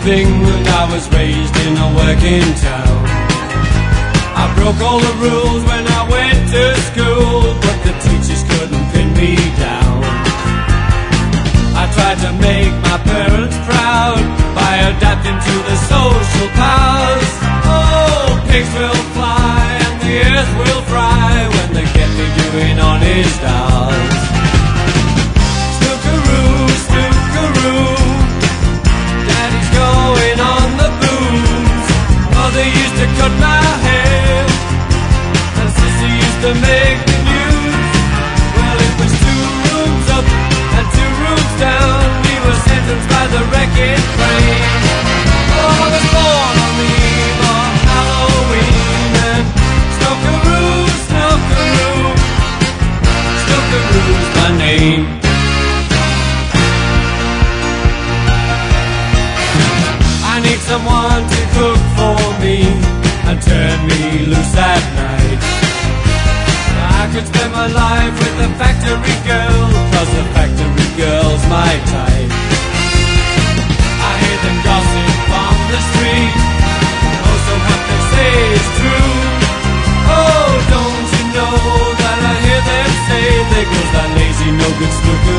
thing, and I was raised in a working town. I broke all the rules when I went to school, but the teachers couldn't pin me down. I tried to make my parents proud by adapting to the social powers. Oh, pigs will fly and the earth will fry when they get me doing honest hours. Snookeroo, snookeroo, Daddy's going on the booze. Mother used to cut my hair and Sister used to make the news. Well, it was 2 rooms up and 2 rooms down. We were sentenced by the wrecking train. Oh, I was born on the eve of Halloween, and snookeroo, snookeroo, snookeroo's my name. I need someone to cook for me and turn me loose at night. I could spend my life with a factory girl, 'cause the factory girl's my type. I hear them gossip on the street, most of what they say is true. Oh, don't you know that I hear them say there goes that lazy, no good snooker